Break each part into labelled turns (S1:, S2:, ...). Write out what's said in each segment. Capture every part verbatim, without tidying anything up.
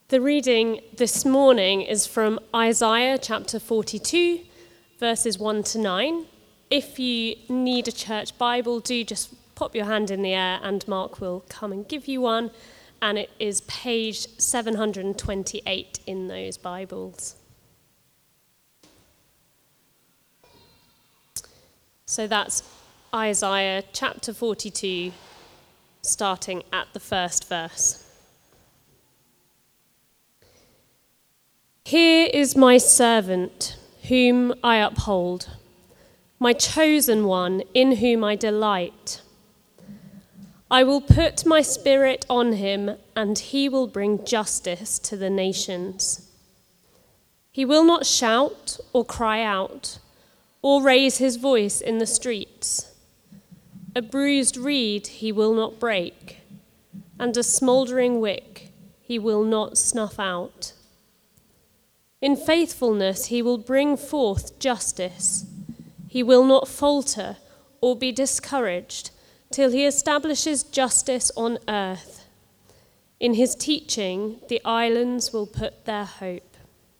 S1: The reading this morning is from Isaiah chapter forty-two, verses one to nine. If you need a church Bible, do just pop your hand in the air and Mark will come and give you one. And it is page seven hundred twenty-eight in those Bibles. So that's Isaiah chapter forty-two, starting at the first verse. Here is my servant, whom I uphold, my chosen one, in whom I delight. I will put my spirit on him, and he will bring justice to the nations. He will not shout or cry out, or raise his voice in the streets. A bruised reed he will not break, and a smouldering wick he will not snuff out. In faithfulness he will bring forth justice. He will not falter or be discouraged till he establishes justice on earth. In his teaching, the islands will put their hope.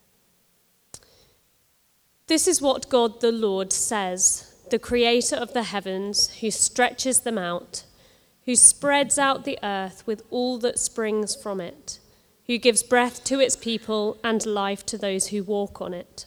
S1: This is what God the Lord says, the creator of the heavens, who stretches them out, who spreads out the earth with all that springs from it, who gives breath to its people and life to those who walk on it.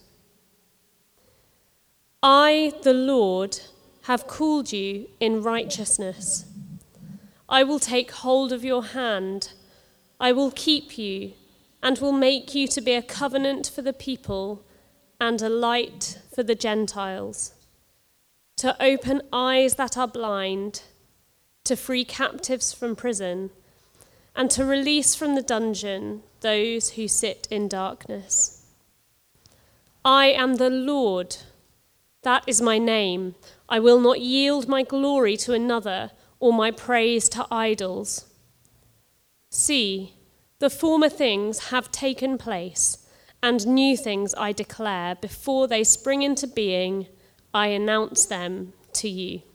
S1: I, the Lord, have called you in righteousness. I will take hold of your hand. I will keep you and will make you to be a covenant for the people and a light for the Gentiles, to open eyes that are blind, to free captives from prison, and to release from the dungeon those who sit in darkness. I am the Lord, that is my name. I will not yield my glory to another or my praise to idols. See, the former things have taken place, and new things I declare. Before they spring into being, I announce them to you.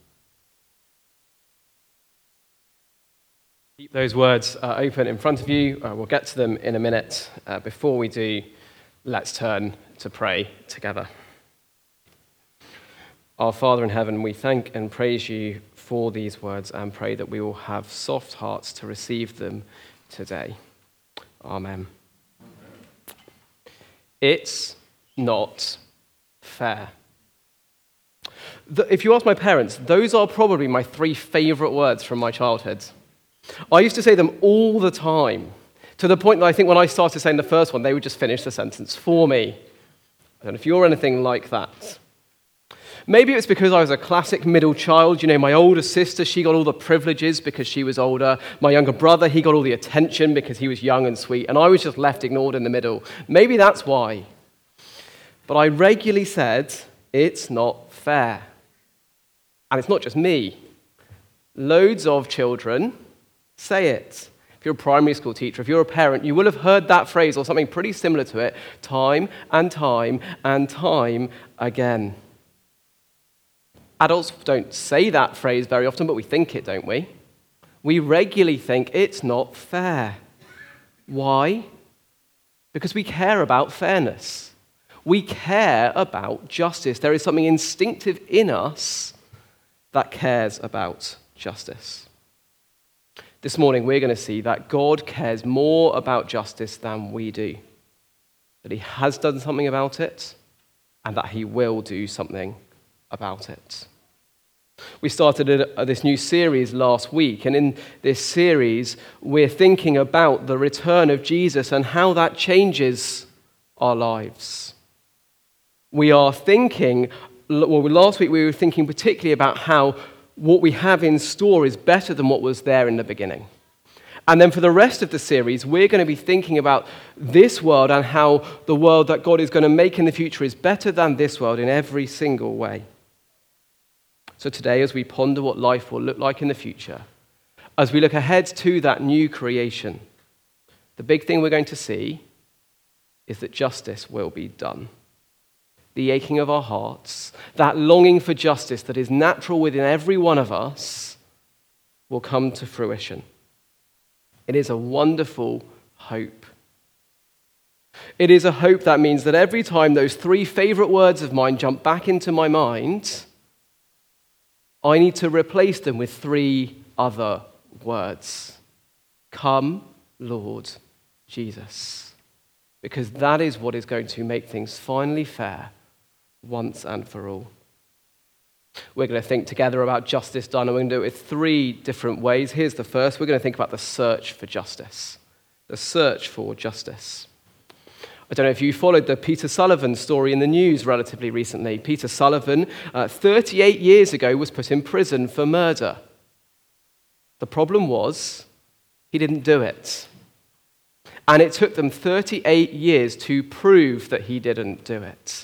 S2: Keep those words uh, open in front of you. Uh, we'll get to them in a minute. Uh, before we do, let's turn to pray together. Our Father in heaven, we thank and praise you for these words and pray that we will have soft hearts to receive them today. Amen. It's not fair. The, if you ask my parents, those are probably my three favourite words from my childhood. I used to say them all the time, to the point that I think when I started saying the first one, they would just finish the sentence for me. I don't know if you're anything like that. Maybe it's because I was a classic middle child. You know, my older sister, she got all the privileges because she was older. My younger brother, he got all the attention because he was young and sweet. And I was just left ignored in the middle. Maybe that's why. But I regularly said, it's not fair. And it's not just me. Loads of children say it. If you're a primary school teacher, if you're a parent, you will have heard that phrase or something pretty similar to it time and time and time again. Adults don't say that phrase very often, but we think it, don't we? We regularly think it's not fair. Why? Because we care about fairness. We care about justice. There is something instinctive in us that cares about justice. This morning, we're going to see that God cares more about justice than we do, that he has done something about it, and that he will do something about it. We started this new series last week, and in this series, we're thinking about the return of Jesus and how that changes our lives. We are thinking, well, last week we were thinking particularly about how what we have in store is better than what was there in the beginning. And then for the rest of the series, we're going to be thinking about this world and how the world that God is going to make in the future is better than this world in every single way. So today, as we ponder what life will look like in the future, as we look ahead to that new creation, the big thing we're going to see is that justice will be done. The aching of our hearts, that longing for justice that is natural within every one of us, will come to fruition. It is a wonderful hope. It is a hope that means that every time those three favorite words of mine jump back into my mind, I need to replace them with three other words. Come, Lord Jesus. Because that is what is going to make things finally fair once and for all. We're going to think together about justice done, and we're going to do it with three different ways. Here's the first. We're going to think about the search for justice. The search for justice. I don't know if you followed the Peter Sullivan story in the news relatively recently. Peter Sullivan, uh, thirty-eight years ago, was put in prison for murder. The problem was, he didn't do it. And it took them thirty-eight years to prove that he didn't do it.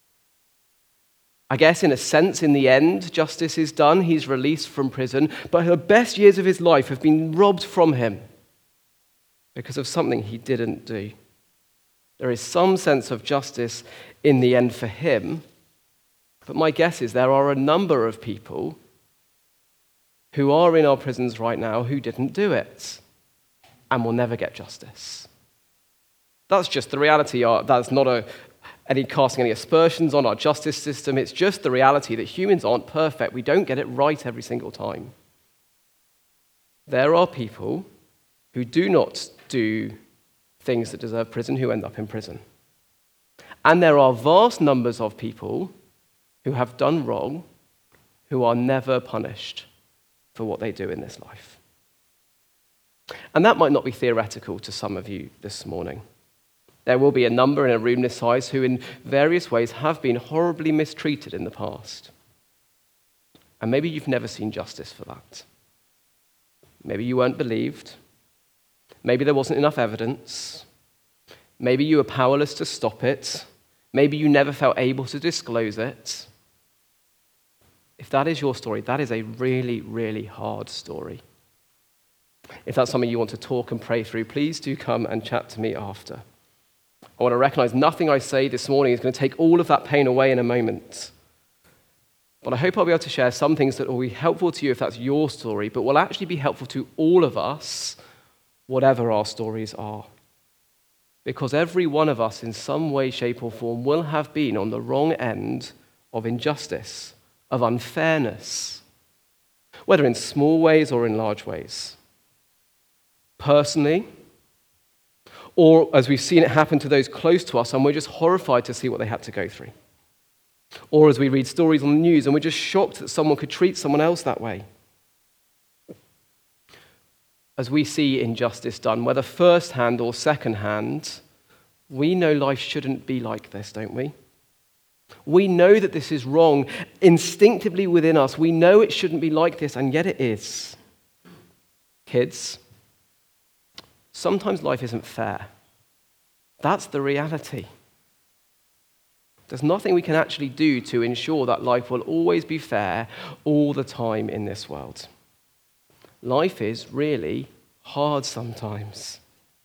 S2: I guess, in a sense, in the end, justice is done. He's released from prison, but the best years of his life have been robbed from him because of something he didn't do. There is some sense of justice in the end for him, but my guess is there are a number of people who are in our prisons right now who didn't do it and will never get justice. That's just the reality. That's not a any casting any aspersions on our justice system. It's just the reality that humans aren't perfect. We don't get it right every single time. There are people who do not do things that deserve prison who end up in prison. And there are vast numbers of people who have done wrong who are never punished for what they do in this life. And that might not be theoretical to some of you this morning. There will be a number in a room this size who in various ways have been horribly mistreated in the past. And maybe you've never seen justice for that. Maybe you weren't believed. Maybe there wasn't enough evidence. Maybe you were powerless to stop it. Maybe you never felt able to disclose it. If that is your story, that is a really, really hard story. If that's something you want to talk and pray through, please do come and chat to me after. I want to recognize nothing I say this morning is going to take all of that pain away in a moment. But I hope I'll be able to share some things that will be helpful to you if that's your story, but will actually be helpful to all of us, whatever our stories are. Because every one of us in some way, shape, or form will have been on the wrong end of injustice, of unfairness, whether in small ways or in large ways. Personally, or as we've seen it happen to those close to us and we're just horrified to see what they had to go through. Or as we read stories on the news and we're just shocked that someone could treat someone else that way. As we see injustice done, whether first-hand or second-hand, we know life shouldn't be like this, don't we? We know that this is wrong instinctively within us. We know it shouldn't be like this, and yet it is. Kids, sometimes life isn't fair. That's the reality. There's nothing we can actually do to ensure that life will always be fair all the time in this world. Life is really hard sometimes.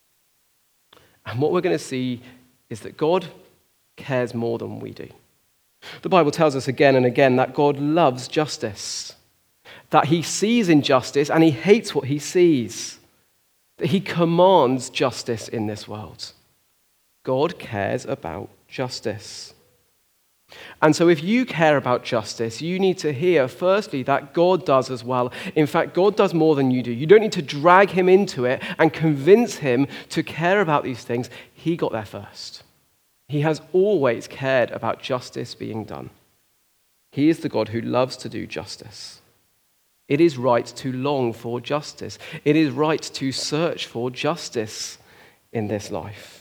S2: And what we're going to see is that God cares more than we do. The Bible tells us again and again that God loves justice, that he sees injustice and he hates what he sees, that he commands justice in this world. God cares about justice. And so if you care about justice, you need to hear, firstly, that God does as well. In fact, God does more than you do. You don't need to drag him into it and convince him to care about these things. He got there first. He has always cared about justice being done. He is the God who loves to do justice. It is right to long for justice. It is right to search for justice in this life.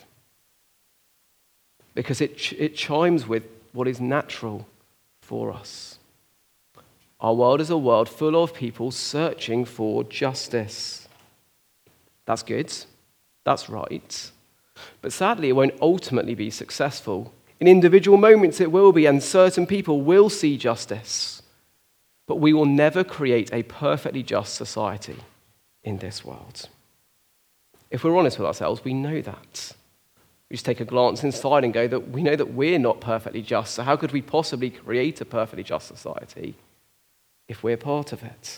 S2: Because it, ch- it chimes with what is natural for us. Our world is a world full of people searching for justice. That's good. That's right. But sadly, it won't ultimately be successful. In individual moments, it will be, and certain people will see justice. But we will never create a perfectly just society in this world. If we're honest with ourselves, we know that. We just take a glance inside and go that we know that we're not perfectly just, so how could we possibly create a perfectly just society if we're part of it?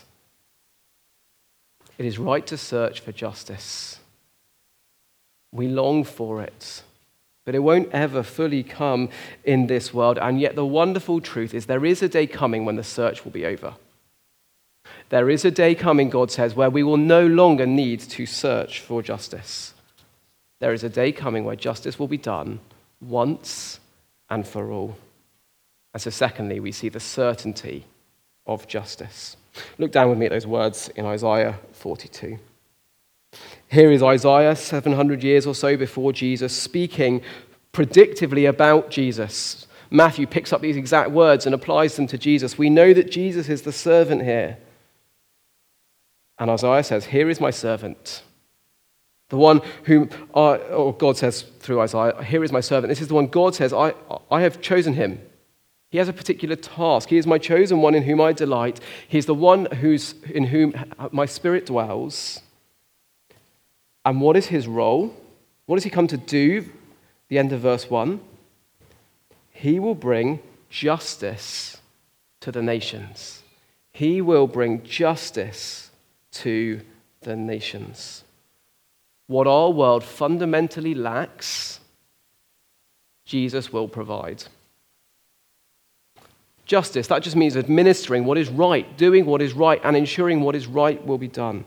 S2: It is right to search for justice. We long for it. but it won't ever fully come in this world. And yet the wonderful truth is there is a day coming when the search will be over. There is a day coming, God says, where we will no longer need to search for justice. There is a day coming where justice will be done once and for all. And so secondly, we see the certainty of justice. Look down with me at those words in Isaiah forty-two. Here is Isaiah, seven hundred years or so before Jesus, speaking predictively about Jesus. Matthew picks up these exact words and applies them to Jesus. We know that Jesus is the servant here. And Isaiah says, here is my servant. The one whom, I, or God says through Isaiah, here is my servant. This is the one God says, I, I have chosen him. He has a particular task. He is my chosen one in whom I delight. He is the one who's, in whom my spirit dwells. And what is his role? What does he come to do? The end of verse one. He will bring justice to the nations. He will bring justice to the nations. What our world fundamentally lacks, Jesus will provide. Justice, that just means administering what is right, doing what is right, and ensuring what is right will be done.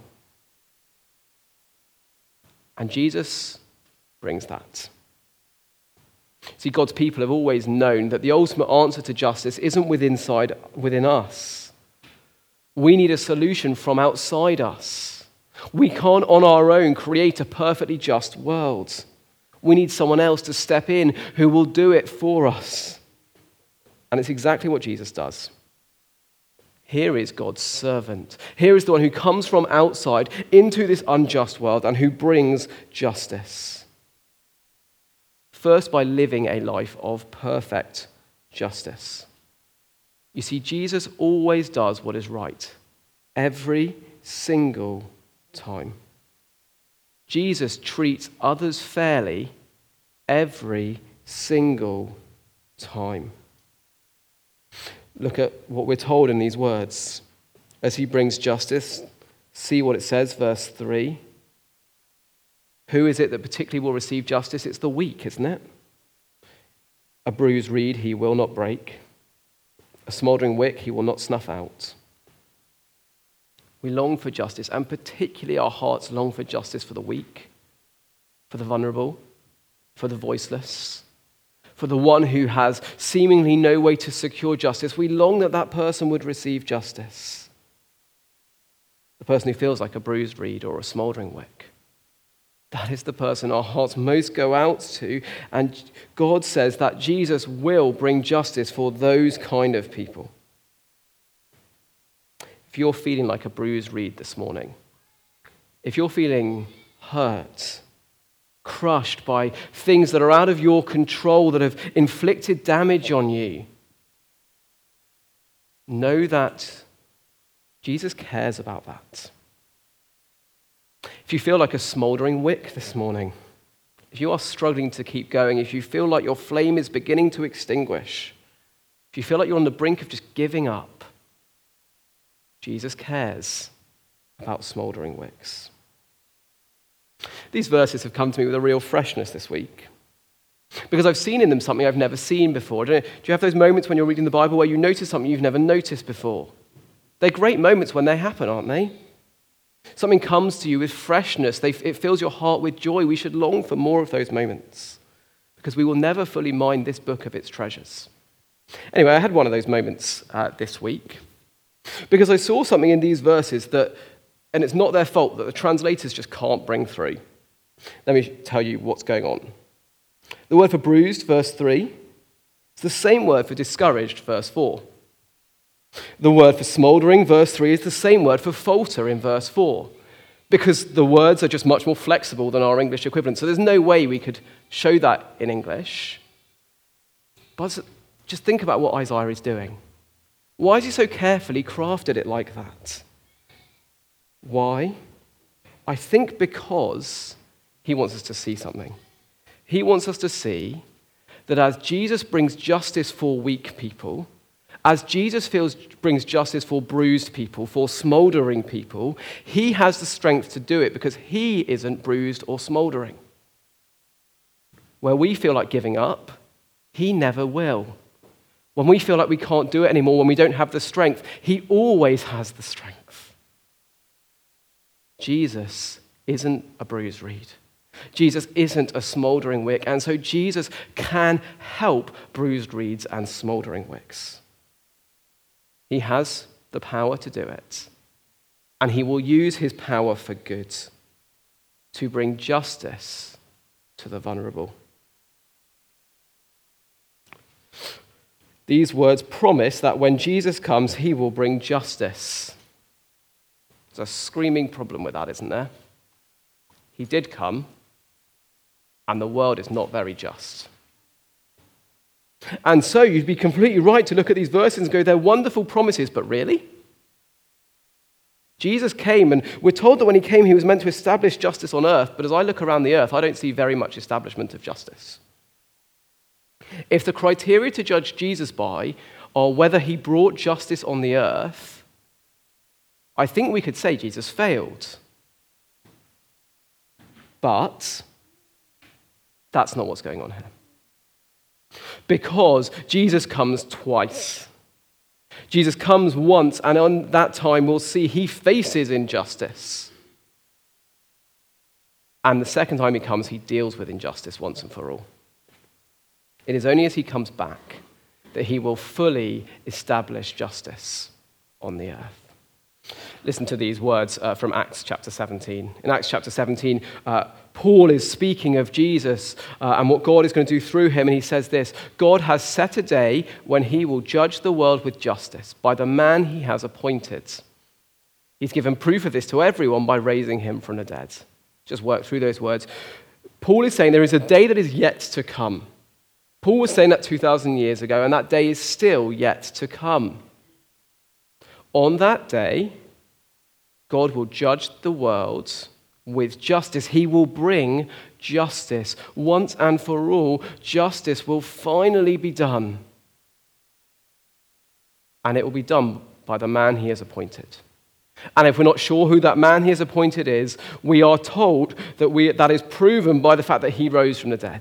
S2: And Jesus brings that. See, God's people have always known that the ultimate answer to justice isn't within, inside, within us. We need a solution from outside us. We can't on our own create a perfectly just world. We need someone else to step in who will do it for us. And it's exactly what Jesus does. Here is God's servant. Here is the one who comes from outside into this unjust world and who brings justice. First, by living a life of perfect justice. You see, Jesus always does what is right, every single time. Jesus treats others fairly every single time. Look at what we're told in these words. As he brings justice, see what it says, verse three. Who is it that particularly will receive justice? It's the weak, isn't it? A bruised reed he will not break. A smouldering wick he will not snuff out. We long for justice, and particularly our hearts long for justice for the weak, for the vulnerable, for the voiceless, for the one who has seemingly no way to secure justice. We long that that person would receive justice. The person who feels like a bruised reed or a smouldering wick. That is the person our hearts most go out to, and God says that Jesus will bring justice for those kind of people. If you're feeling like a bruised reed this morning, if you're feeling hurt, crushed by things that are out of your control, that have inflicted damage on you, know that Jesus cares about that. If you feel like a smouldering wick this morning, if you are struggling to keep going, if you feel like your flame is beginning to extinguish, if you feel like you're on the brink of just giving up, Jesus cares about smouldering wicks. These verses have come to me with a real freshness this week because I've seen in them something I've never seen before. Do you have those moments when you're reading the Bible where you notice something you've never noticed before? They're great moments when they happen, aren't they? Something comes to you with freshness. They, it fills your heart with joy. We should long for more of those moments because we will never fully mine this book of its treasures. Anyway, I had one of those moments uh, this week because I saw something in these verses that, and it's not their fault, that the translators just can't bring through. Let me tell you what's going on. The word for bruised, verse three, it's the same word for discouraged, verse four. The word for smouldering, verse three, is the same word for falter in verse four, because the words are just much more flexible than our English equivalent. So there's no way we could show that in English. But just think about what Isaiah is doing. Why has he so carefully crafted it like that? Why? I think because he wants us to see something. He wants us to see that as Jesus brings justice for weak people, as Jesus feels, brings justice for bruised people, for smouldering people, he has the strength to do it because he isn't bruised or smouldering. where we feel like giving up, he never will. When we feel like we can't do it anymore, when we don't have the strength, he always has the strength. Jesus isn't a bruised reed. Jesus isn't a smouldering wick, and so Jesus can help bruised reeds and smouldering wicks. He has the power to do it, and he will use his power for good, to bring justice to the vulnerable. These words promise that when Jesus comes, he will bring justice. There's a screaming problem with that, isn't there? He did come, and the world is not very just. And so you'd be completely right to look at these verses and go, they're wonderful promises, but really? Jesus came, and we're told that when he came, he was meant to establish justice on earth, but as I look around the earth, I don't see very much establishment of justice. If the criteria to judge Jesus by are whether he brought justice on the earth, I think we could say Jesus failed. But that's not what's going on here. Because Jesus comes twice. Jesus comes once, and on that time we'll see he faces injustice. And the second time he comes, he deals with injustice once and for all. It is only as he comes back that he will fully establish justice on the earth. Listen to these words uh, from Acts chapter seventeen. In Acts chapter seventeen, uh, Paul is speaking of Jesus uh, and what God is going to do through him, and he says this: God has set a day when he will judge the world with justice by the man he has appointed. He's given proof of this to everyone by raising him from the dead. Just work through those words. Paul is saying there is a day that is yet to come. Paul was saying that two thousand years ago, and that day is still yet to come. On that day, God will judge the world with justice. He will bring justice. Once and for all, justice will finally be done. And it will be done by the man he has appointed. And if we're not sure who that man he has appointed is, we are told that we, that is proven by the fact that he rose from the dead.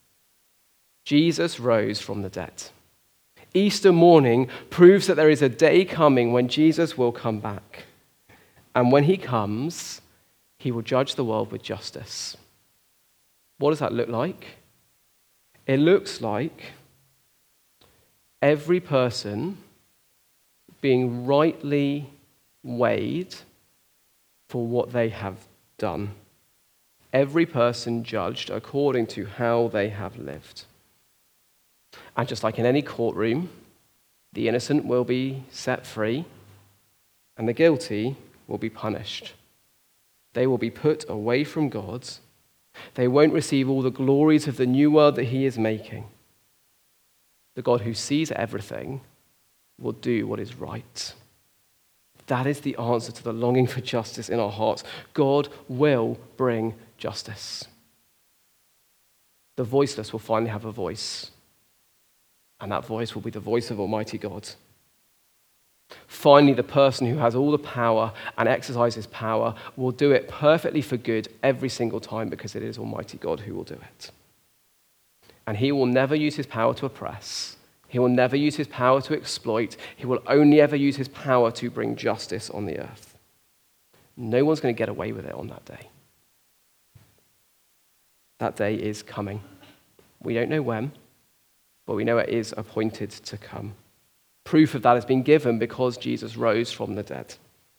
S2: Jesus rose from the dead. Easter morning proves that there is a day coming when Jesus will come back. And when he comes, he will judge the world with justice. What does that look like? It looks like every person being rightly weighed for what they have done. Every person judged according to how they have lived. And just like in any courtroom, the innocent will be set free and the guilty will be punished. They will be put away from God. They won't receive all the glories of the new world that he is making. The God who sees everything will do what is right. That is the answer to the longing for justice in our hearts. God will bring justice. The voiceless will finally have a voice. And that voice will be the voice of Almighty God. Finally, the person who has all the power and exercises power will do it perfectly for good every single time because it is Almighty God who will do it. And he will never use his power to oppress. He will never use his power to exploit. He will only ever use his power to bring justice on the earth. No one's going to get away with it on that day. That day is coming. We don't know when, but we know it is appointed to come. Proof of that has been given because Jesus rose from the dead.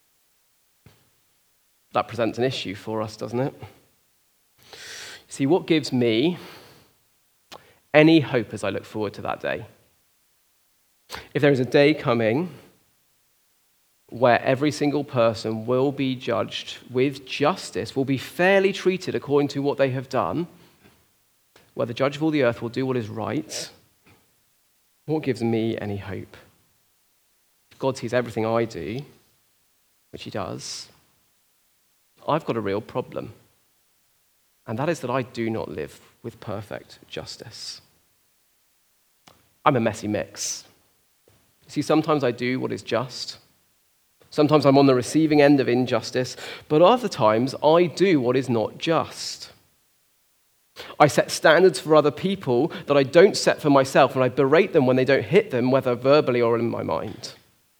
S2: That presents an issue for us, doesn't it? See, what gives me any hope as I look forward to that day? If there is a day coming where every single person will be judged with justice, will be fairly treated according to what they have done, where the judge of all the earth will do what is right, what gives me any hope? If God sees everything I do, which he does, I've got a real problem. And that is that I do not live with perfect justice. I'm a messy mix. See, sometimes I do what is just. Sometimes I'm on the receiving end of injustice, but other times I do what is not just. I set standards for other people that I don't set for myself, and I berate them when they don't hit them, whether verbally or in my mind.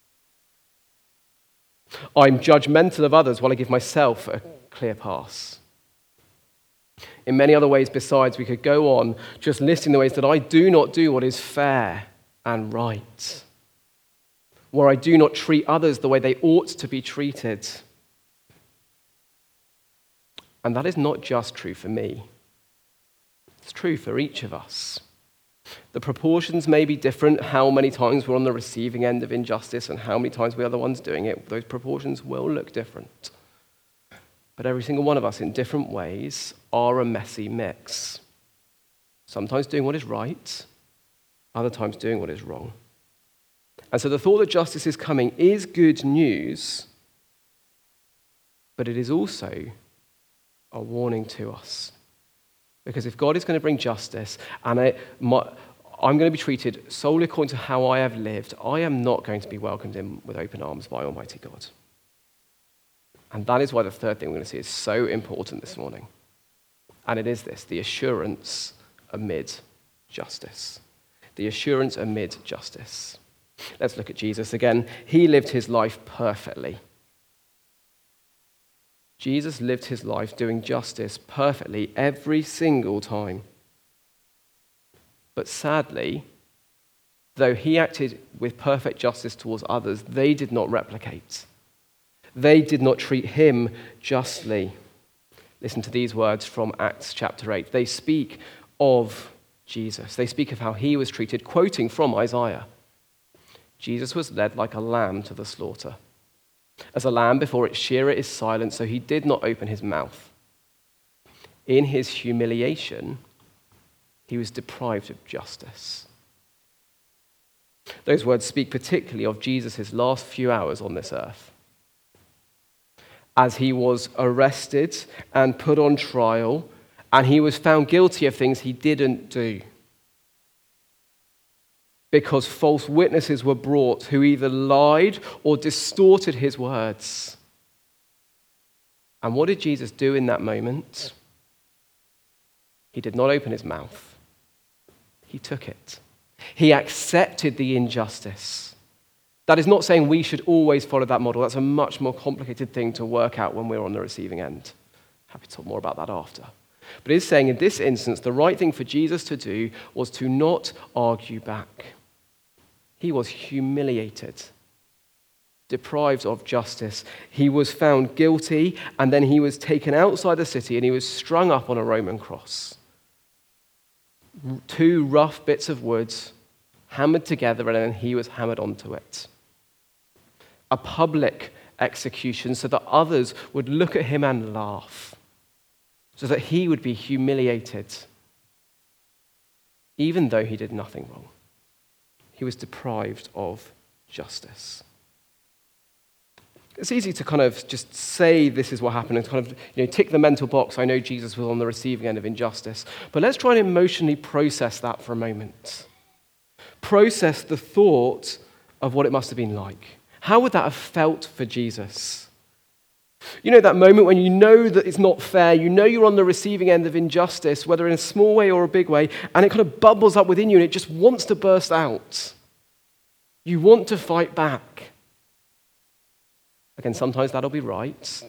S2: I'm judgmental of others while I give myself a clear pass. In many other ways besides, we could go on just listing the ways that I do not do what is fair and right, where I do not treat others the way they ought to be treated. And that is not just true for me. It's true for each of us. The proportions may be different, how many times we're on the receiving end of injustice and how many times we are the ones doing it. Those proportions will look different. But every single one of us in different ways are a messy mix. Sometimes doing what is right, other times doing what is wrong. And so the thought that justice is coming is good news, but it is also a warning to us. Because if God is going to bring justice and I, my, I'm going to be treated solely according to how I have lived, I am not going to be welcomed in with open arms by Almighty God. And that is why the third thing we're going to see is so important this morning. And it is this, the assurance amid justice. The assurance amid justice. Let's look at Jesus again. He lived his life perfectly. Jesus lived his life doing justice perfectly every single time. But sadly, though he acted with perfect justice towards others, they did not replicate. They did not treat him justly. Listen to these words from Acts chapter eight. They speak of Jesus. They speak of how he was treated, quoting from Isaiah. Jesus was led like a lamb to the slaughter. As a lamb before its shearer is silent, so he did not open his mouth. In his humiliation, he was deprived of justice. Those words speak particularly of Jesus' last few hours on this earth. As he was arrested and put on trial, and he was found guilty of things he didn't do. Because false witnesses were brought who either lied or distorted his words. And what did Jesus do in that moment? He did not open his mouth. He took it. He accepted the injustice. That is not saying we should always follow that model. That's a much more complicated thing to work out when we're on the receiving end. Happy to talk more about that after. But it is saying in this instance, the right thing for Jesus to do was to not argue back. He was humiliated, deprived of justice. He was found guilty, and then he was taken outside the city and he was strung up on a Roman cross. Two rough bits of wood hammered together, and then he was hammered onto it. A public execution so that others would look at him and laugh, so that he would be humiliated, even though he did nothing wrong. He was deprived of justice. It's easy to kind of just say this is what happened and kind of, you know, tick the mental box. I know Jesus was on the receiving end of injustice. But let's try and emotionally process that for a moment. Process the thought of what it must have been like. How would that have felt for Jesus? You know, that moment when you know that it's not fair, you know you're on the receiving end of injustice, whether in a small way or a big way, and it kind of bubbles up within you and it just wants to burst out. You want to fight back. Again, sometimes that'll be right.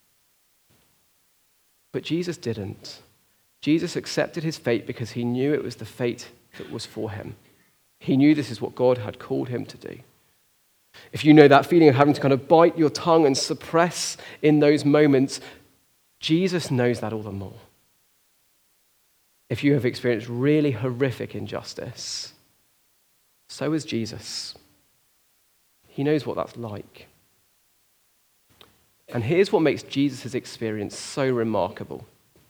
S2: But Jesus didn't. Jesus accepted his fate because he knew it was the fate that was for him. He knew this is what God had called him to do. If you know that feeling of having to kind of bite your tongue and suppress in those moments, Jesus knows that all the more. If you have experienced really horrific injustice, so is Jesus. He knows what that's like. And here's what makes Jesus' experience so remarkable.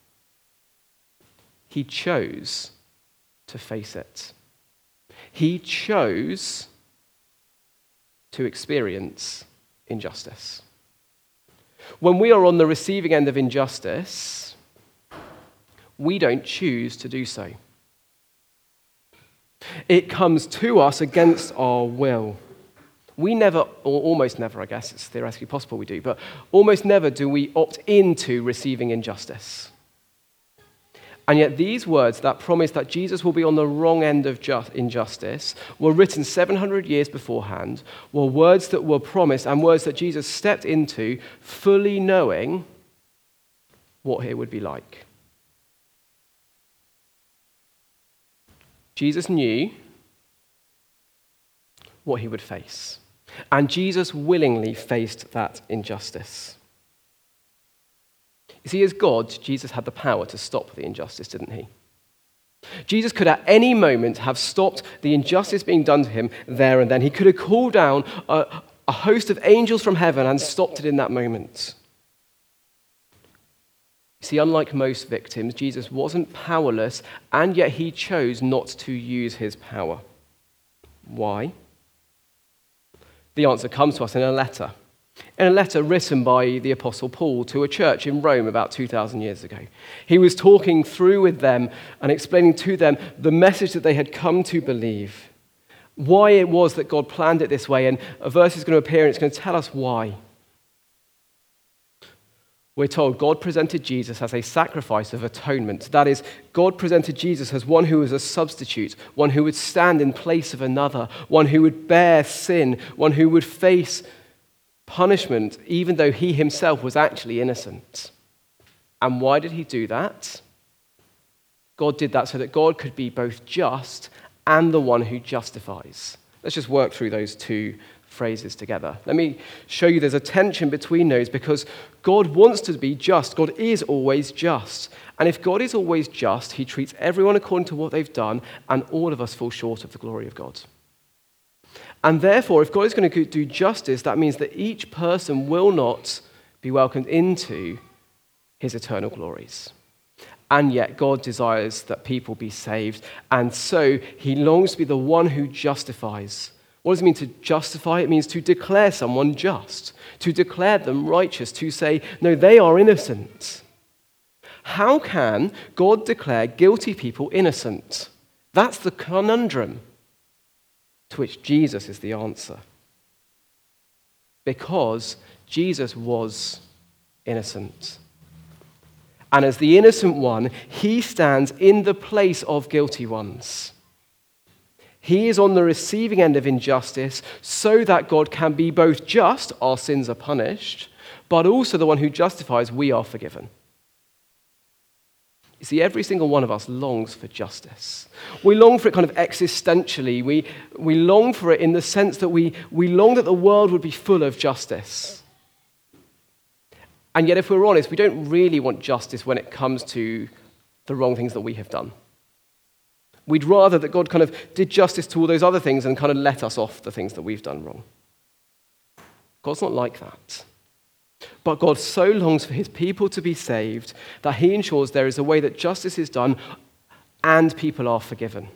S2: He chose to face it. He chose to experience injustice. When we are on the receiving end of injustice, we don't choose to do so. It comes to us against our will. We never, or almost never, I guess it's theoretically possible we do, but almost never do we opt into receiving injustice. And yet these words that promise that Jesus will be on the wrong end of just, injustice were written seven hundred years beforehand, were words that were promised and words that Jesus stepped into fully knowing what it would be like. Jesus knew what he would face, and Jesus willingly faced that injustice. You see, as God, Jesus had the power to stop the injustice, didn't he? Jesus could at any moment have stopped the injustice being done to him there and then. He could have called down a, a host of angels from heaven and stopped it in that moment. You see, unlike most victims, Jesus wasn't powerless, and yet he chose not to use his power. Why? The answer comes to us in a letter. In a letter written by the Apostle Paul to a church in Rome about two thousand years ago. He was talking through with them and explaining to them the message that they had come to believe, why it was that God planned it this way, and a verse is going to appear and it's going to tell us why. We're told God presented Jesus as a sacrifice of atonement. That is, God presented Jesus as one who was a substitute, one who would stand in place of another, one who would bear sin, one who would face punishment, even though he himself was actually innocent. And why did he do that? God did that so that God could be both just and the one who justifies. Let's just work through those two phrases together. Let me show you there's a tension between those because God wants to be just. God is always just. And if God is always just, he treats everyone according to what they've done, and all of us fall short of the glory of God. And therefore, if God is going to do justice, that means that each person will not be welcomed into his eternal glories. And yet God desires that people be saved. And so he longs to be the one who justifies. What does it mean to justify? It means to declare someone just, to declare them righteous, to say, no, they are innocent. How can God declare guilty people innocent? That's the conundrum. To which Jesus is the answer. Because Jesus was innocent. And as the innocent one, he stands in the place of guilty ones. He is on the receiving end of injustice so that God can be both just, our sins are punished, but also the one who justifies, we are forgiven. You see, every single one of us longs for justice. We long for it kind of existentially. We, we long for it in the sense that we, we long that the world would be full of justice. And yet, if we're honest, we don't really want justice when it comes to the wrong things that we have done. We'd rather that God kind of did justice to all those other things and kind of let us off the things that we've done wrong. God's not like that. But God so longs for his people to be saved that he ensures there is a way that justice is done and people are forgiven.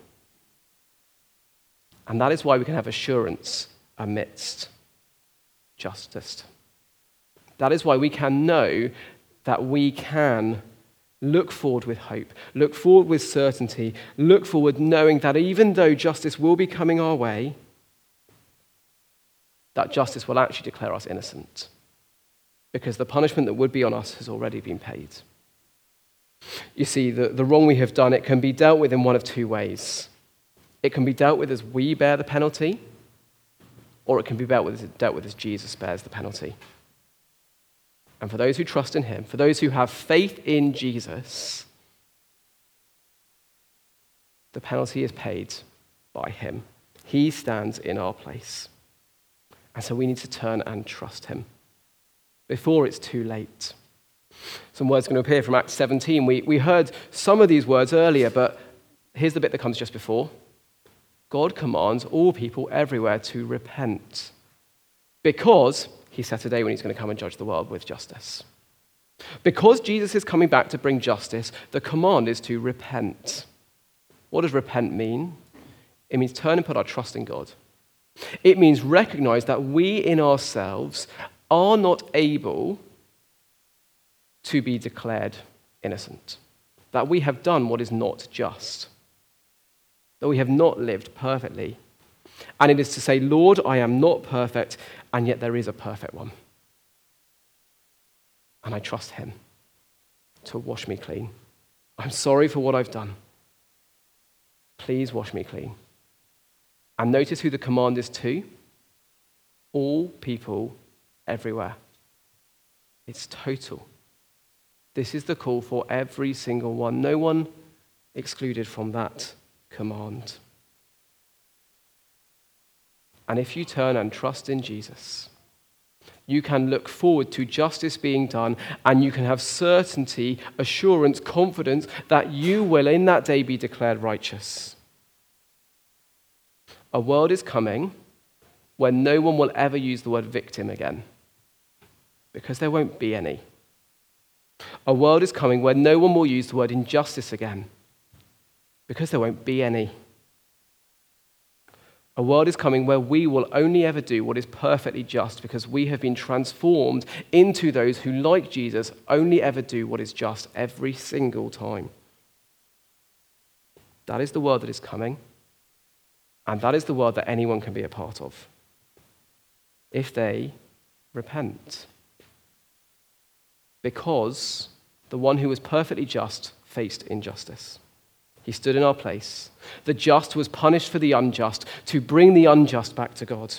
S2: And that is why we can have assurance amidst justice. That is why we can know that we can look forward with hope, look forward with certainty, look forward knowing that even though justice will be coming our way, that justice will actually declare us innocent. Because the punishment that would be on us has already been paid. You see, the, the wrong we have done, it can be dealt with in one of two ways. It can be dealt with as we bear the penalty, or it can be dealt with, dealt with as Jesus bears the penalty. And for those who trust in him, for those who have faith in Jesus, the penalty is paid by him. He stands in our place. And so we need to turn and trust him before it's too late. Some words are going to appear from Acts seventeen. We, we heard some of these words earlier, but here's the bit that comes just before. God commands all people everywhere to repent because he set a day when he's going to come and judge the world with justice. Because Jesus is coming back to bring justice, the command is to repent. What does repent mean? It means turn and put our trust in God. It means recognize that we in ourselves are not able to be declared innocent, that we have done what is not just, that we have not lived perfectly. And it is to say, Lord, I am not perfect, and yet there is a perfect one. And I trust him to wash me clean. I'm sorry for what I've done. Please wash me clean. And notice who the command is to. All people everywhere. It's total. This is the call for every single one. No one excluded from that command. And if you turn and trust in Jesus, you can look forward to justice being done, and you can have certainty, assurance, confidence that you will in that day be declared righteous. A world is coming when no one will ever use the word victim again, because there won't be any. A world is coming where no one will use the word injustice again, because there won't be any. A world is coming where we will only ever do what is perfectly just, because we have been transformed into those who, like Jesus, only ever do what is just every single time. That is the world that is coming, and that is the world that anyone can be a part of, if they repent. Because the one who was perfectly just faced injustice. He stood in our place. The just was punished for the unjust to bring the unjust back to God.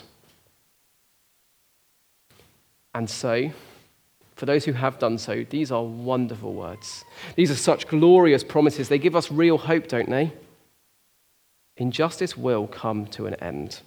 S2: And so, for those who have done so, these are wonderful words. These are such glorious promises. They give us real hope, don't they? Injustice will come to an end.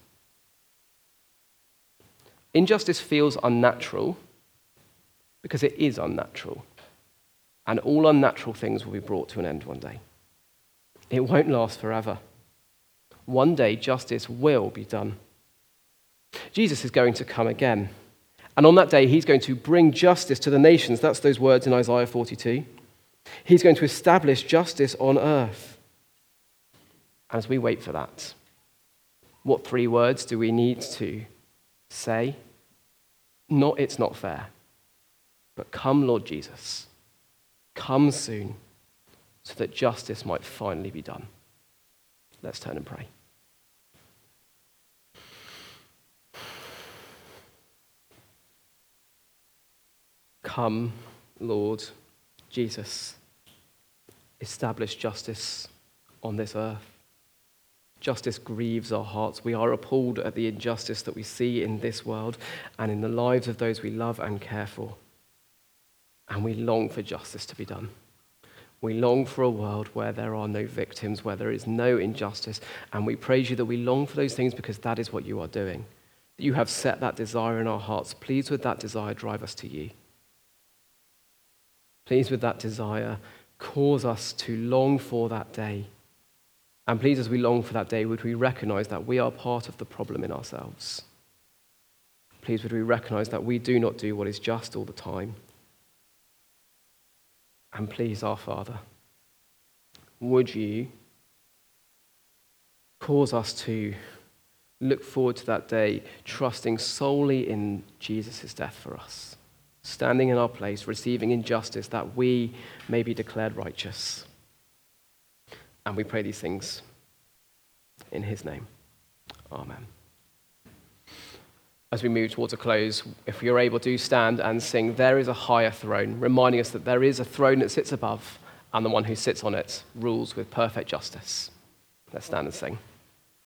S2: Injustice feels unnatural because it is unnatural. And all unnatural things will be brought to an end one day. It won't last forever. One day, justice will be done. Jesus is going to come again. And on that day, he's going to bring justice to the nations. That's those words in Isaiah forty-two. He's going to establish justice on earth. As we wait for that, what three words do we need to say? Not, it's not fair, but come, Lord Jesus. Come soon, so that justice might finally be done. Let's turn and pray. Come, Lord Jesus, establish justice on this earth. Justice grieves our hearts. We are appalled at the injustice that we see in this world and in the lives of those we love and care for. And we long for justice to be done. We long for a world where there are no victims, where there is no injustice, and we praise you that we long for those things because that is what you are doing. You have set that desire in our hearts. Please, with that desire, drive us to you. Please, with that desire, cause us to long for that day. And please, as we long for that day, would we recognize that we are part of the problem in ourselves. Please, would we recognize that we do not do what is just all the time. And please, our Father, would you cause us to look forward to that day, trusting solely in Jesus' death for us, standing in our place, receiving injustice, that we may be declared righteous. And we pray these things in his name. Amen. As we move towards a close, if you're able to stand and sing, "There is a higher throne," reminding us that there is a throne that sits above, and the one who sits on it rules with perfect justice. Let's stand and sing.